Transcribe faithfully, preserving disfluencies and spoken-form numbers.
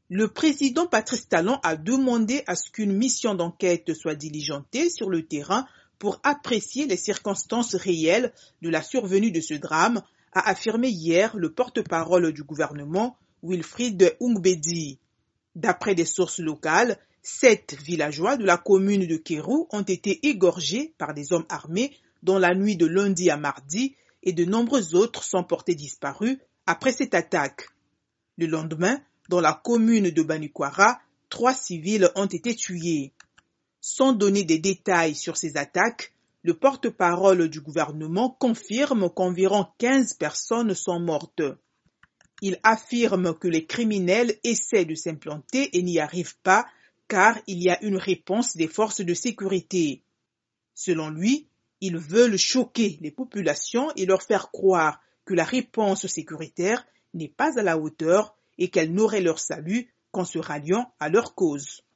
Le président Patrice Talon a demandé à ce qu'une mission d'enquête soit diligentée sur le terrain pour apprécier les circonstances réelles de la survenue de ce drame, a affirmé hier le porte-parole du gouvernement, Wilfried Oumbedi. D'après des sources locales, sept villageois de la commune de Kérou ont été égorgés par des hommes armés dans la nuit de lundi à mardi et de nombreux autres sont portés disparus après cette attaque. Le lendemain, dans la commune de Banikwara, trois civils ont été tués. Sans donner des détails sur ces attaques, le porte-parole du gouvernement confirme qu'environ quinze personnes sont mortes. Il affirme que les criminels essaient de s'implanter et n'y arrivent pas car il y a une réponse des forces de sécurité. Selon lui, ils veulent choquer les populations et leur faire croire que la réponse sécuritaire n'est pas à la hauteur et qu'elle n'aurait leur salut qu'en se ralliant à leur cause.